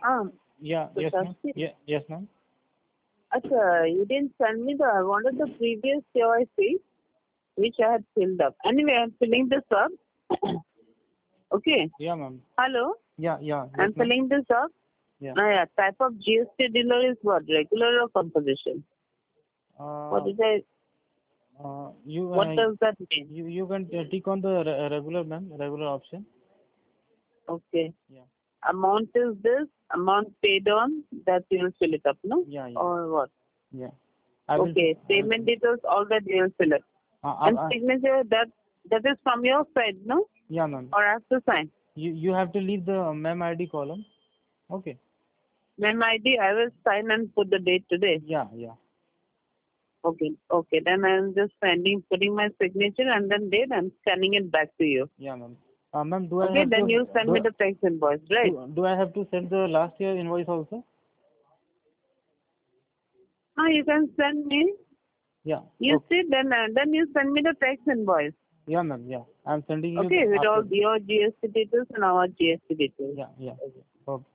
Um, Yeah, so yes, ma'am. Sasi, Yeah, yes, ma'am. Acha, you didn't send me the, I wanted the previous KYC, which I had filled up. Anyway, I'm filling this up. Okay. Yeah, ma'am. Hello? Yeah, yeah, yes, I'm ma'am. filling this up. Yeah. Yeah, type of GST dealer is what? Regular or composition? What Uh, is I, you what does that mean? you can tick on the regular, ma'am, regular option. Okay. Yeah, Amount is this, amount paid on, that you will fill it up, no? yeah, yeah, Or what? yeah. I will. Okay. Payment details, all that you will fill up. And I, signature, that is from your side, no? yeah, ma'am. Or I have to sign? You have to leave the mem ID column. Okay. Mem ID, I will sign and put the date today. Yeah, yeah, Okay. Okay. Then I'm just putting my signature and then date and scanning it back to you. yeah, ma'am. Ma'am, do I Okay. have Then to you send me the tax invoice, right? do I have to send the last year invoice also? You can send me. Yeah. You Okay. see, then you send me the tax invoice. Yeah, ma'am. Yeah. I'm sending you Okay, with all after. your GST details and our GST details. Yeah, yeah. Okay.